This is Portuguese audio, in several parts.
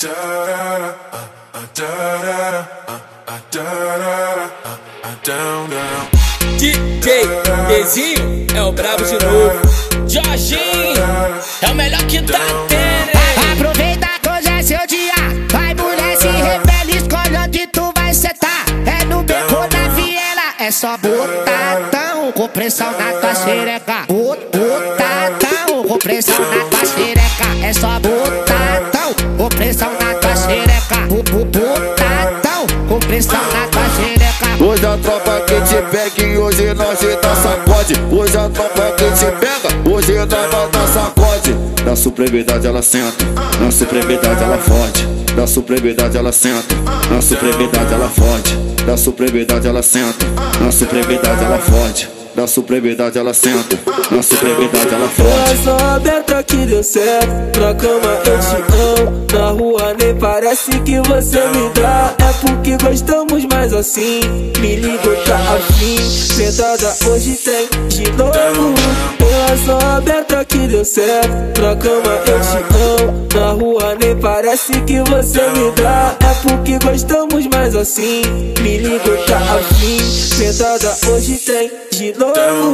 DJ Dezinho é o brabo de novo. Jorginho é o melhor que tá tendo. Aproveita que hoje é seu dia. Vai, mulher, se revela, escolhe onde tu vai setar. É no beco na viela, é só botadão com pressão na tua xereca. Botadão com pressão na tua xereca. É só botadão com pressão na tua xereca. Botadão com pressão na tua xereca. Hoje a tropa que te pega e hoje nós te dá sacode. Hoje a tropa que te pega, hoje nós vai dar sacode. Na supremidade ela senta, na supremidade ela fode. Na supremidade ela senta, na supremidade ela fode. Na supremidade ela senta, na supremidade ela fode. Na supremidade ela senta, na supremidade ela fode. Coração aberto que deu certo, na cama eu te amo. Na rua nem parece que você me dá. É porque gostamos mais assim. Me liga, tá afim. Sentada hoje tem de novo. Coração aberto que deu certo, na cama eu te amo. Na rua nem parece que você me dá. É porque gostamos mais assim. Me liga, tá afim. Sentada hoje tem de novo.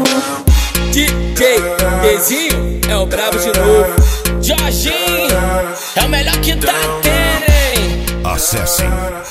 DJ Dezinho é o brabo de novo. Jorginho é o melhor que tá tendo, hein? Acesse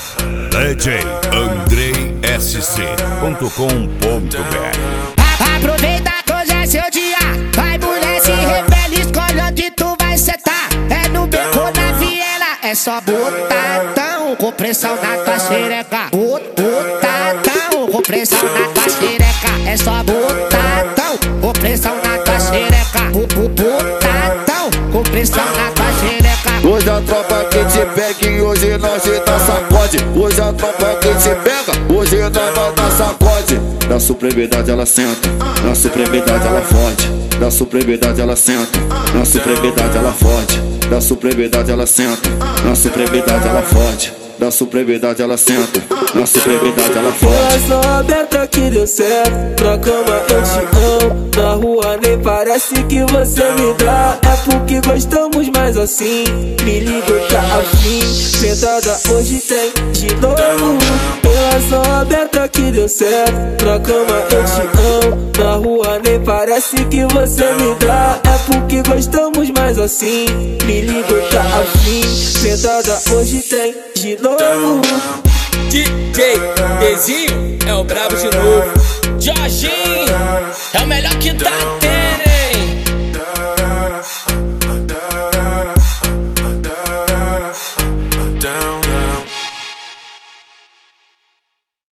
djandreysc.com.br. Aproveita que hoje é seu dia. Vai, mulher, se revela, escolhe onde tu vai setar. É no beco na viela, é só botadão com pressão na tua xereca. Botadão com pressão na tua xereca. É só botadão com pressão na tua xereca. Botadão com pressão na tua xereca. Hoje a tropa que te pega e hoje nós te dá sacode. Hoje a tropa que te pega, hoje nós vai dar sacode. Na supremidade ela senta, na supremidade ela fode. Na supremidade ela senta, na supremidade ela fode. Na supremidade ela senta, na supremidade ela fode. Na supremidade ela senta, na supremidade ela fode. Coração aberto que deu certo, na cama eu te amo. Na rua nem parece que você me dá. É porque gostamos mais assim. Me liga, tá afim. Sentada hoje tem de novo. Coração aberto que deu certo, na cama eu te amo. Na rua nem parece que você me dá. É porque gostamos mais assim. Me liga, tá afim. Sentada hoje tem de novo. DJ Dezinho é o brabo de novo. Jorginho é o melhor que tá tendo.